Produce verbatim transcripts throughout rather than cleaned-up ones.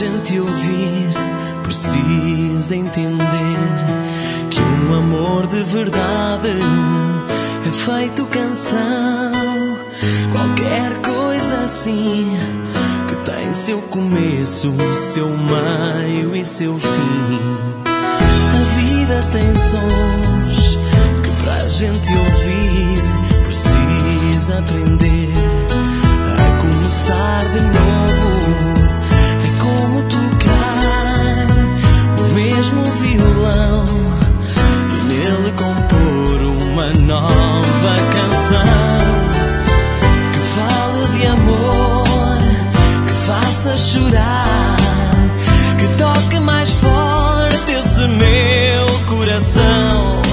gente ouvir, precisa entender que um amor de verdade é feito canção. Qualquer coisa assim que tem seu começo, seu meio e seu fim. A vida tem sons que para a gente ouvir precisa aprender a começar de novo. É como tocar o mesmo violão e nele compor uma nova canção que fale de amor, que faça chorar, que toque mais forte esse meu coração.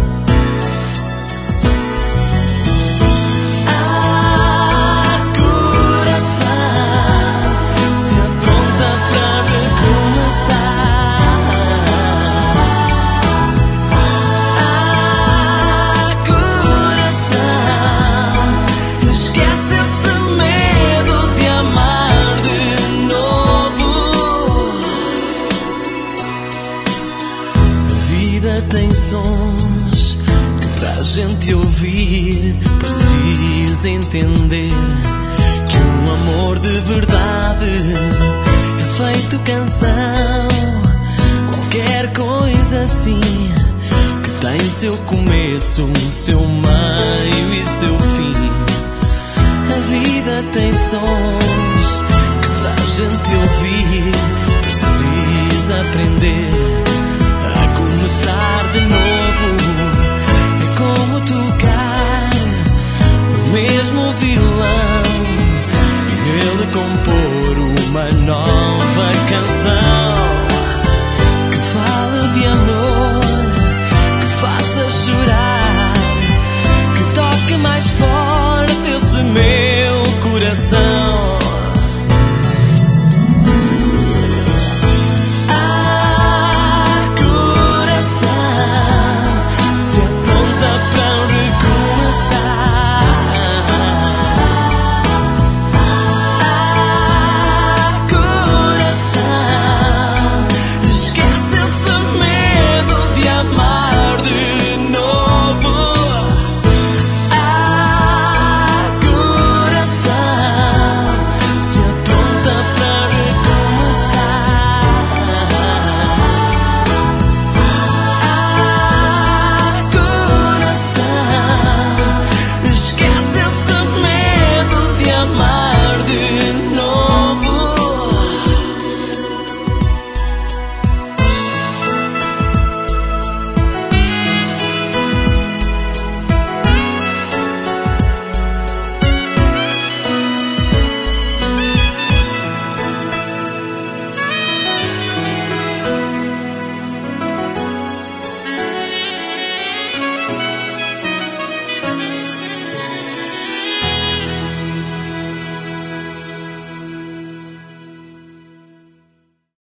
Tem sons que para a gente ouvir precisa entender que um amor de verdade é feito canção. Qualquer coisa assim que tem seu começo, seu meio e seu fim. A vida tem sons